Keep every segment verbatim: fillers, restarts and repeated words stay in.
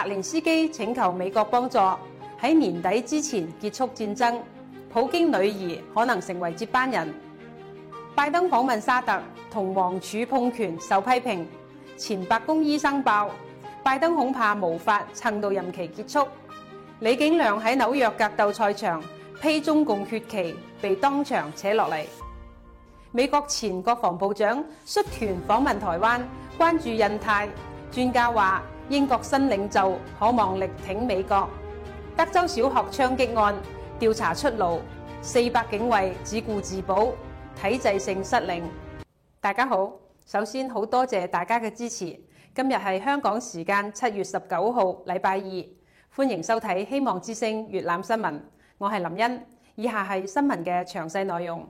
澤連斯基請求美國幫助喺年底之前結束戰爭，普京女兒可能成為接班人。拜登訪問沙特，同王儲碰拳受批評。前白宮醫生爆，拜登恐怕無法撐到任期結束。李景亮喺紐約格鬥賽場披中共血旗，被當場扯落嚟。美國前國防部長率團訪問台灣，關注印太。專家話英國新領袖可望力挺美國。德州小學槍擊案調查出爐，四百警衛只顧自保，體制性失靈。大家好，首先好多謝大家嘅支持。今日係香港時間七月十九號，禮拜二，歡迎收睇《希望之聲》粵覽新聞。我係林茵，以下係新聞嘅詳細內容。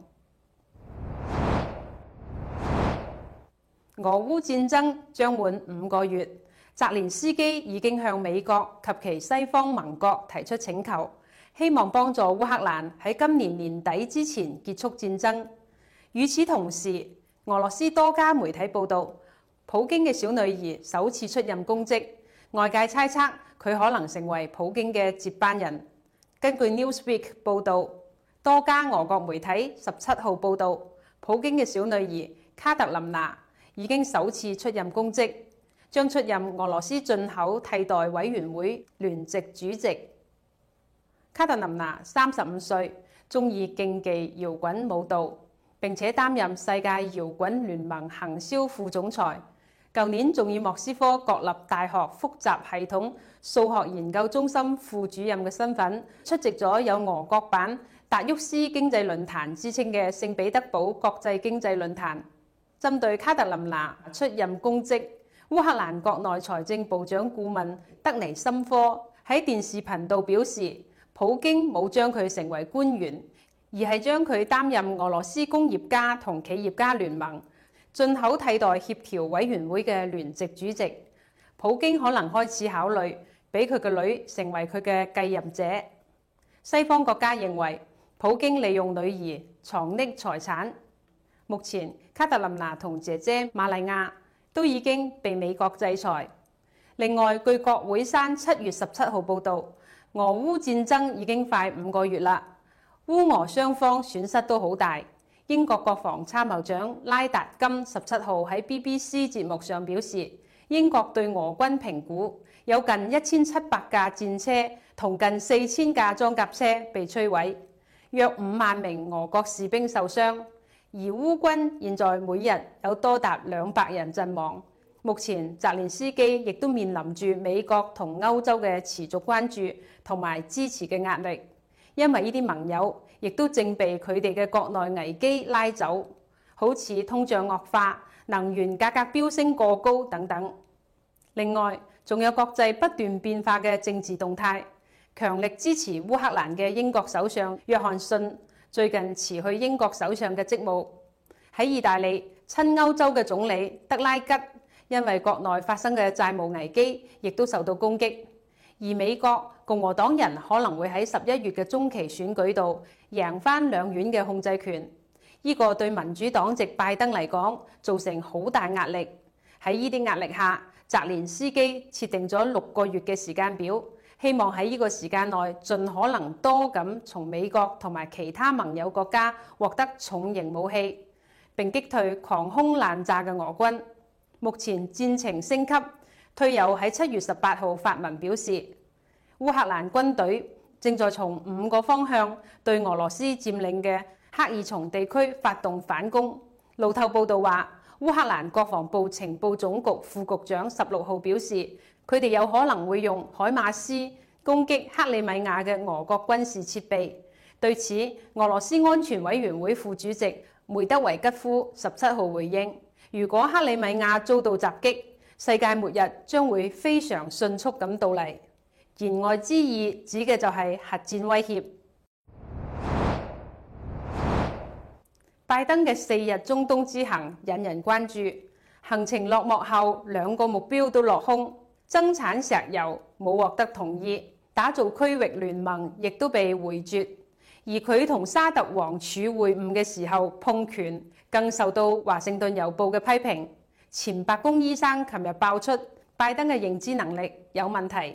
俄烏戰爭將滿五個月，澤連斯基已經向美國及其西方盟國提出請求，希望幫助烏克蘭喺今年年底之前結束戰爭。與此同時，俄羅斯多家媒體報道，普京嘅小女兒首次出任公職，外界猜測佢可能成為普京嘅接班人。根據 Newsweek 報導，多家俄國媒體十七號報導，普京嘅小女兒卡特琳娜已經首次出任公職，將出任俄羅斯進口替代委員會聯席主席。卡特琳娜三十五歲，中意競技搖滾舞蹈，並且擔任世界搖滾聯盟行銷副總裁。舊年仲以莫斯科國立大學複雜系統數學研究中心副主任嘅身份，出席咗有俄國版達沃斯經濟論壇之稱嘅聖彼得堡國際經濟論壇。針對卡特琳娜出任公職，烏克蘭國內財政部長顧問德尼森科喺電視頻道表示，普京冇將佢成為官員，而係將佢擔任俄羅斯工業家同企業家聯盟進口替代協調委員會嘅聯席主席。普京可能開始考慮俾佢個女成為佢嘅繼任者。西方國家認為普京利用女兒藏匿財產。目前卡特琳娜同姐姐瑪麗亞都已經被美國制裁。另外，據國會山七月十七號報導，俄烏戰爭已經快五個月啦，烏俄雙方損失都好大。英國國防參謀長拉達金十七號喺 B B C 節目上表示，英國對俄軍評估有近一千七百架戰車同近四千架裝甲車被摧毀，約五萬名俄國士兵受傷。而烏軍現在每日有多達兩百人陣亡。目前澤連斯基亦都面臨住美國同歐洲嘅持續關注同埋支持嘅壓力，因為呢啲盟友亦都正被佢哋嘅國內危機拉走，好似通脹惡化、能源價格飆升過高等等。另外，仲有國際不斷變化嘅政治動態。強力支持烏克蘭嘅英國首相約翰遜最近辭去英國首相嘅職務。喺意大利，親歐洲嘅總理德拉吉因為國內發生嘅債務危機，亦都受到攻擊。而美國共和黨人可能會喺十一月嘅中期選舉度贏翻兩院嘅控制權，呢個對民主黨籍拜登嚟講造成好大壓力。喺呢啲壓力下，澤連斯基設定咗六個月嘅時間表，希望喺呢個時間內盡可能多咁從美國同埋其他盟友國家獲得重型武器，並擊退狂轟濫炸嘅俄軍。目前戰情升級，退友喺七月十八號發文表示，烏克蘭軍隊正在從五個方向對俄羅斯佔領嘅克爾松地區發動反攻。路透報道話，烏克蘭國防部情報總局副局長十六號表示，佢哋有可能會用海馬斯攻擊克里米亞嘅俄國軍事設備。對此，俄羅斯安全委員會副主席梅德維吉夫十七號回應，如果克里米亞遭到襲擊，世界末日將會非常迅速咁到嚟。言外之意指嘅就係核戰威脅。拜登嘅四日中東之行引人關注，行程落幕後兩個目標都落空，增產石油冇獲得同意，打造區域聯盟亦都被回絕。而佢同沙特王儲會晤嘅時候碰拳，更受到華盛頓郵報嘅批評。前白宮醫生琴日爆出拜登嘅認知能力有問題，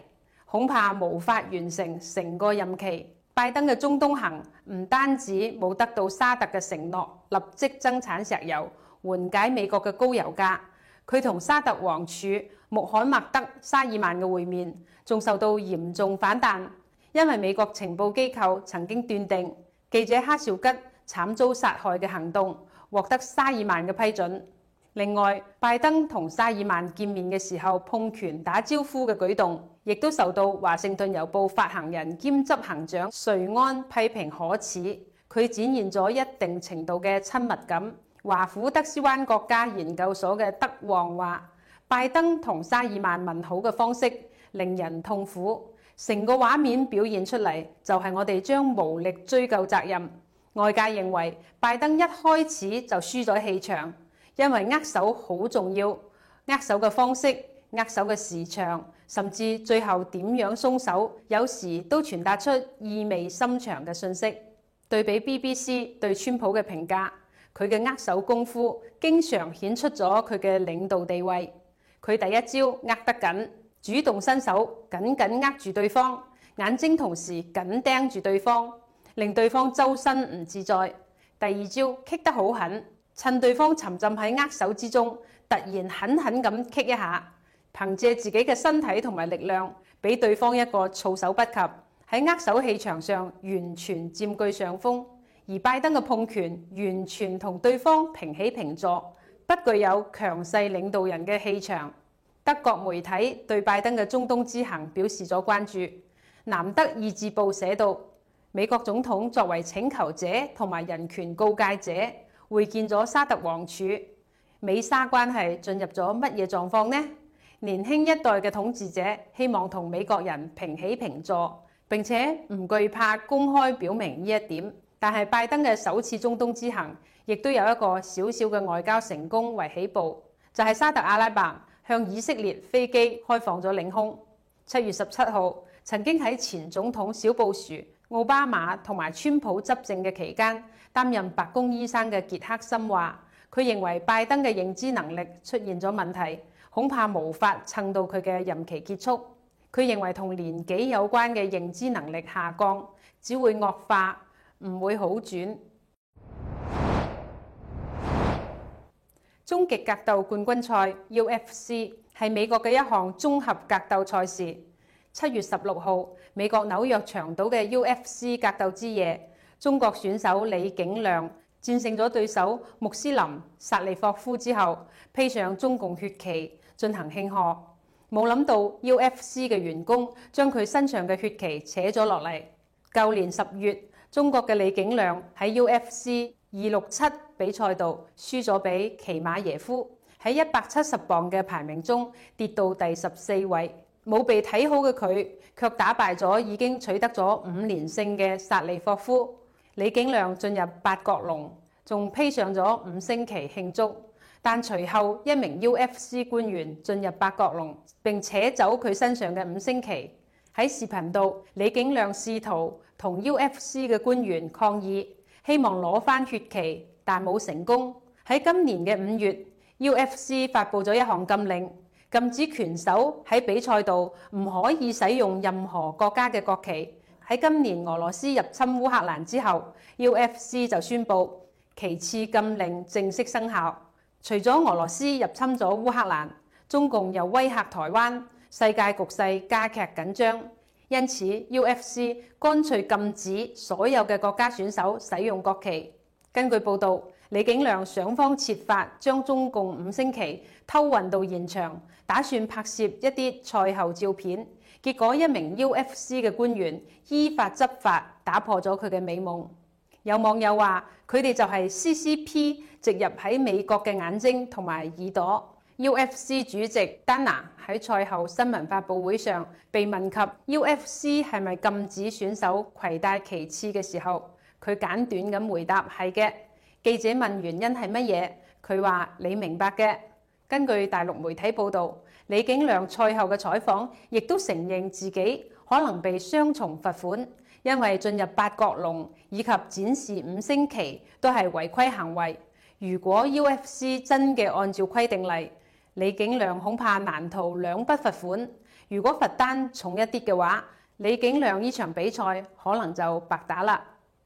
恐怕無法完成成個任期。拜登嘅中東行唔單止冇得到沙特嘅承諾，立即增產石油，緩解美國嘅高油價。佢同沙特王儲穆罕默德沙爾曼嘅會面，仲受到嚴重反彈，因為美國情報機構曾經斷定記者哈紹吉慘遭殺害嘅行動獲得沙爾曼嘅批准。另外，拜登同沙爾曼見面嘅時候碰拳打招呼嘅舉動，亦都受到華盛頓郵報發行人兼執行長瑞安批評可恥。佢展現咗一定程度嘅親密感。華府德斯灣國家研究所嘅德旺話，拜登同沙爾曼問好嘅方式令人痛苦。成個畫面表現出嚟就係我哋將無力追究責任。外界認為拜登一開始就輸咗氣場。因為握手好重要，握手嘅方式、握手嘅時長，甚至最後點樣鬆手，有時都傳達出意味深長嘅訊息。對比 B B C 對川普嘅評價，佢嘅握手功夫經常顯出咗佢嘅領導地位。佢第一招握得緊，主動伸手緊緊握住對方，眼睛同時緊盯住對方，令對方周身唔自在。第二招棘得好狠。趁對方沉浸喺握手之中，突然狠狠咁棘一下，憑借自己嘅身體同埋力量，俾對方一個措手不及，喺握手氣場上完全佔據上風。而拜登嘅碰拳完全同對方平起平坐，不具有強勢領導人嘅氣場。德國媒體對拜登嘅中東之行表示咗關注。南德意志報寫道，美國總統作為請求者同埋人權告誡者，會見咗沙特王儲，美沙關係進入咗乜嘢狀況呢？年輕一代嘅統治者希望同美國人平起平坐，並且唔懼怕公開表明呢一點。但係拜登嘅首次中東之行，亦都有一個小小嘅外交成功為起步，就係沙特阿拉伯向以色列飛機開放咗領空。七月十七號，曾經喺前總統小布殊、奧巴馬同埋川普執政嘅期間，擔任白宮醫生嘅傑克森話，佢認為拜登嘅認知能力出現咗問題，恐怕無法撐到佢嘅任期結束。佢認為同年紀有關嘅認知能力下降，只會惡化，唔會好轉。終極格鬥冠軍賽 U F C 係美國嘅一項綜合格鬥賽事。七月十六號，美國紐約長島嘅 U F C 格鬥之夜，中國選手李景亮戰勝咗對手穆斯林薩利霍夫之後，披上中共血旗進行慶賀。冇諗到 U F C 嘅員工將佢身上嘅血旗扯咗落嚟。舊年十月，中國嘅李景亮喺 U F C 二六七比賽度輸咗俾奇馬耶夫，喺一百七十磅嘅排名中跌到第十四位。冇被睇好嘅佢，卻打敗咗已經取得咗五連勝嘅薩利霍夫。李景亮進入八角籠，仲披上咗五星旗慶祝。但隨後一名 U F C 官員進入八角籠，並扯走佢身上嘅五星旗。喺視頻度，李景亮試圖同 U F C 嘅官員抗議，希望攞返血旗，但冇成功。喺今年嘅五月 ，U F C 發布咗一項禁令，禁止拳手喺比賽度唔可以使用任何國家嘅國旗。喺今年俄羅斯入侵烏克蘭之後 ，U F C 就宣布旗幟禁令正式生效。除咗俄羅斯入侵咗烏克蘭，中共又威嚇台灣，世界局勢加劇緊張。因此 ，U F C 乾脆禁止所有嘅國家選手使用國旗。根據報導，李景亮想方設法將中共五星旗偷運到現場，打算拍攝一啲賽後照片。結果一名 U F C 嘅官員依法執法，打破咗佢嘅美夢。有網友話：佢哋就係 C C P 植入喺美國嘅眼睛同埋耳朵。U F C 主席丹拿喺賽後新聞發佈會上被問及 U F C 係咪禁止選手攜帶旗幟嘅時候，佢簡短咁回答係嘅。記者問原因係乜嘢，佢話你明白嘅。根據大陸媒體報導，李景亮賽後嘅採訪亦都承認自己可能被雙重罰款，因為進入八角籠以及展示五星旗都係違規行為。如果 U F C 真嘅按照規定嚟，李景亮恐怕難逃兩筆罰款。 如果罰單重一啲嘅話，李景亮呢場比賽可能就白打啦。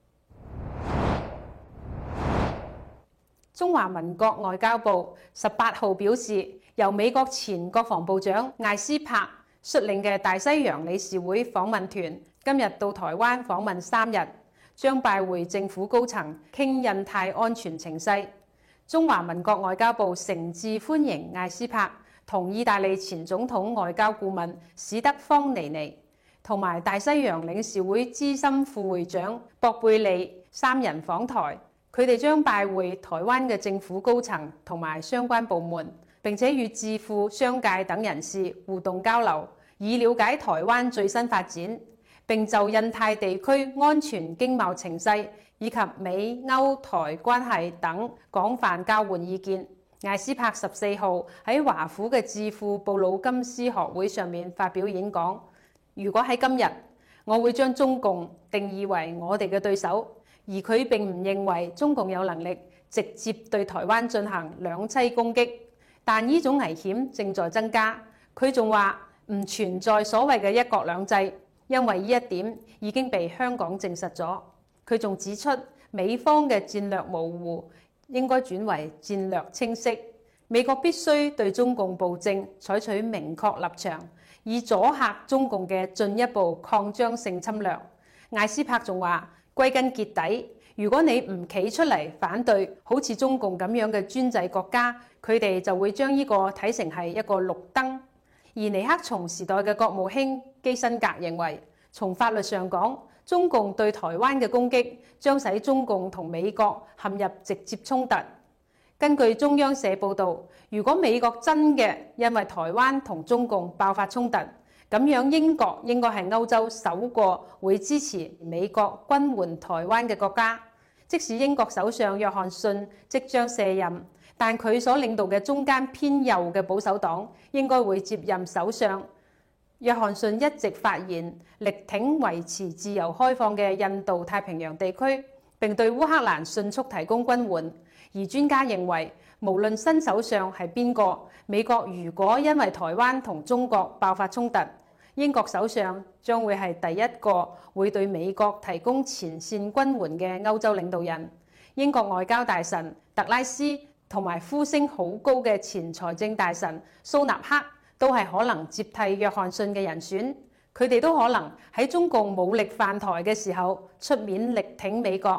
中華民國外交部十八號表示，由美國前國防部長艾斯珀率領嘅大西洋理事會訪問團今日到台灣訪問三日，將拜會政府高層傾印太安全情勢。中華民國外交部誠摯歡迎艾斯珀同意大利前總統外交顧問史德方尼尼同埋大西洋理事會資深副會長博貝利三人訪台。佢哋將拜會台灣嘅政府高層同埋相關部門，並且與智庫、商界等人士互動交流，以了解台灣最新發展，並就印太地區安全經貿情勢以及美歐台關係等廣泛交換意見。艾斯珀十四號喺華府嘅智庫布魯金斯學會上面發表演講，如果喺今日，我會將中共定義為我哋嘅對手。而佢並唔認為中共有能力直接對台灣進行兩棲攻擊，但呢種危險正在增加。佢仲話唔存在所謂嘅一國兩制，因為呢一點已經被香港證實咗。佢仲指出，美方嘅戰略模糊應該轉為戰略清晰，美國必須對中共暴政採取明確立場，以阻嚇中共嘅進一步擴張性侵略。艾斯珀仲話，歸根結底，如果你唔企出嚟反對好似中共咁樣嘅專制國家，佢哋就會將呢個睇成係一個綠燈。而尼克松時代嘅國務卿基辛格認為，從法律上講，中共對台灣嘅攻擊將使中共同美國陷入直接衝突。根據中央社報導，如果美國真嘅因為台灣同中共爆發衝突，咁樣英國應該係歐洲首個會支持美國軍援台灣嘅國家。即使英國首相約翰遜即將卸任，但佢所領導嘅中間偏右嘅保守黨應該會接任首相。約翰遜一直發言力挺維持自由開放嘅印度太平洋地區，並對烏克蘭迅速提供軍援。而專家認為，無論新首相係邊個，美國如果因為台灣同中國爆發衝突，英國首相將會係第一個會對美國提供前線軍援嘅歐洲領導人。英國外交大臣特拉斯同埋呼聲好高嘅前財政大臣蘇納克都係可能接替約翰遜嘅人選。佢哋都可能喺中共武力犯台嘅時候出面力挺美國。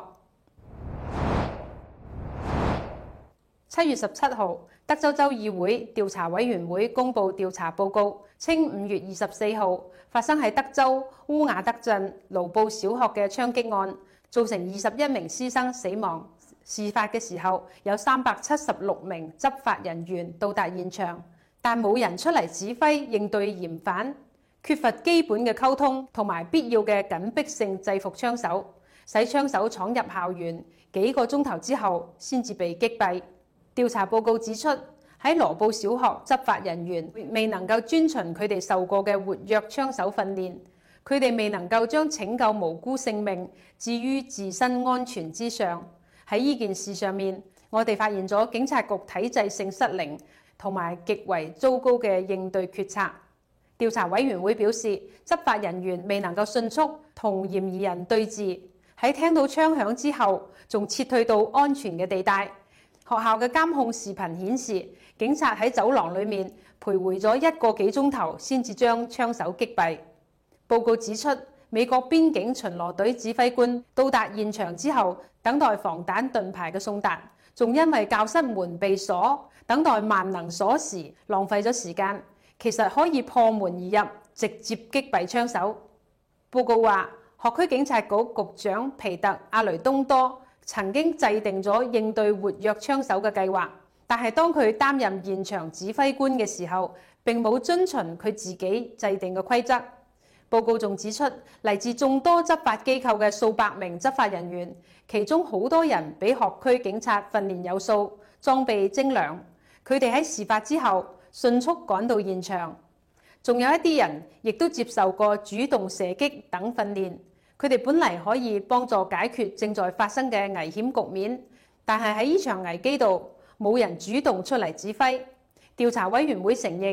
七月十七號，德州州議會調查委員會公布調查報告，稱五月二十四號發生喺德州烏瓦德鎮盧布小學嘅槍擊案，造成二十一名師生死亡。事發嘅時候，有三百七十六名執法人員到達現場，但冇人出嚟指揮應對嫌犯，缺乏基本嘅溝通同埋必要嘅緊迫性制服槍手，使槍手闖入校園幾個鐘頭之後先至被擊斃。調查報告指出，喺羅布小學執法人員未能夠遵循佢哋受過嘅活躍槍手訓練，佢哋未能夠將拯救無辜性命置於自身安全之上。喺呢件事上面，我哋發現咗警察局體制性失靈同埋極為糟糕嘅應對決策。調查委員會表示，執法人員未能夠迅速同嫌疑人對峙，喺聽到槍響之後仲撤退到安全嘅地帶。學校嘅監控視頻顯示，警察喺走廊裡面徘徊咗一個幾鐘頭，先至將槍手擊斃。報告指出，美國邊境巡邏隊指揮官到達現場之後，等待防彈盾牌嘅送達，仲因為教室門被鎖，等待萬能鎖匙，浪費咗時間。其實可以破門而入，直接擊斃槍手。報告話，學區警察局局長皮特·阿雷東多曾經制定咗應對活躍槍手嘅計劃，但係當佢擔任現場指揮官嘅時候，並冇遵循佢自己制定嘅規則。報告仲指出，嚟自眾多執法機構嘅數百名執法人員，其中好多人比學區警察訓練有素，裝備精良。佢哋喺事發之後迅速趕到現場，仲有一啲人亦都接受過主動射擊等訓練。佢哋本嚟可以幫助解決正在發生嘅危險局面，但係喺呢場危機度冇人主動出嚟指揮。調查委員會承認，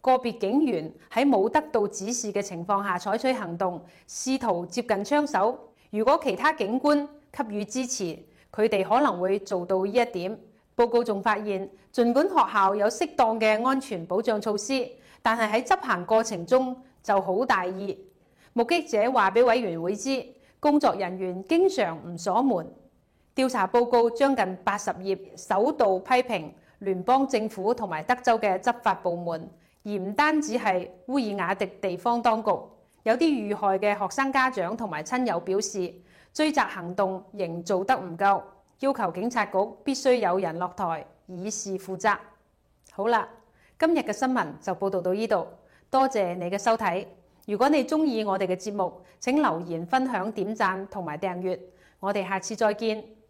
個別警員喺冇得到指示嘅情況下採取行動，試圖接近槍手。如果其他警官給予支持，佢哋可能會做到呢一點。報告仲發現，儘管學校有適當嘅安全保障措施，但係喺執行過程中就好大意。目擊者話俾委員會知，工作人員經常唔鎖門。調查報告將近八十頁，首度批評聯邦政府同埋德州嘅執法部門，而唔單止係烏爾雅迪地方當局。有啲遇害嘅學生家長同埋親友表示，追責行動仍做得唔夠，要求警察局必須有人落台以示負責。好啦，今日嘅新聞就報道到呢度，多謝你嘅收睇。如果你鍾意我哋嘅節目，請留言、分享、點讚同埋訂閱。我哋下次再見。